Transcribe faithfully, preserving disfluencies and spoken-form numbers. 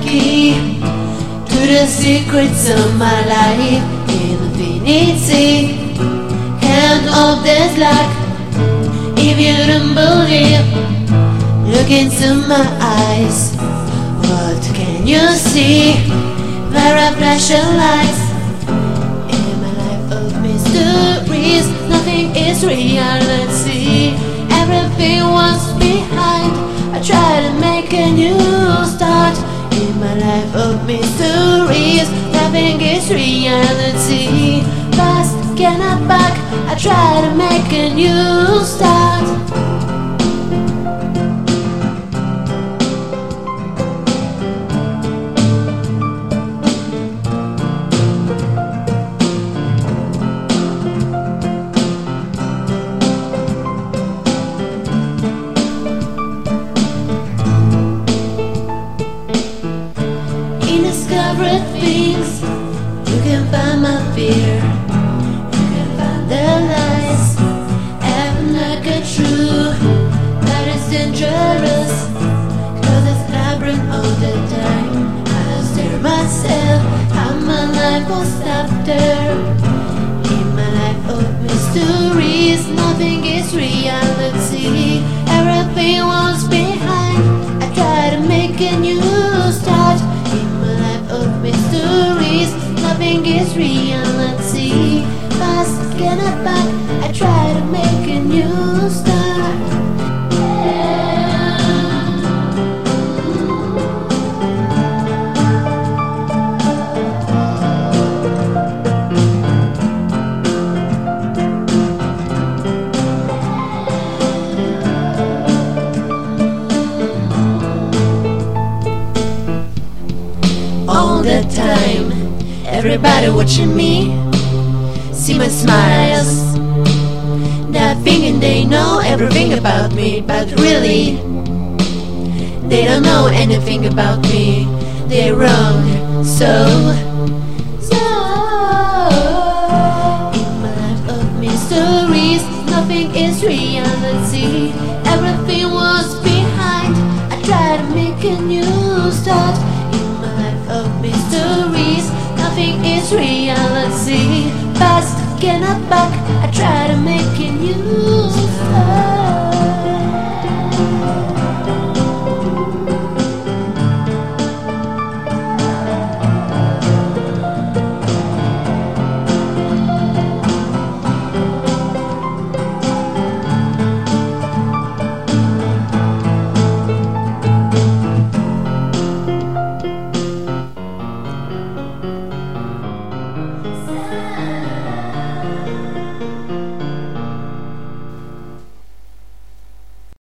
key to the secrets of my life. Infinity, hand of this luck. If you don't believe, look into my eyes. What can you see? There are flashing lights. In my life of mysteries, nothing is reality. Everything was behind. I try to make a new start. In my life of mysteries, nothing is reality. Past cannot back. I try to make a new start. Discovered things, you can find my fear, you can find the lies, and like a true, that is dangerous, cause it's labyrinth all the time. I stare myself, how my life was after. In my life of mysteries, nothing is reality. Everything was behind. I try to make a new start. Of mysteries, nothing is reality. Past cannot back. I try to make a new start. All the time, everybody watching me, see my smiles. They're thinking they know everything about me, but really, they don't know anything about me. They're wrong, so, so in my life of mysteries, nothing is reality. Everything was behind. I try to make a new start. Of mysteries, nothing is reality. Past cannot back. I try to make a new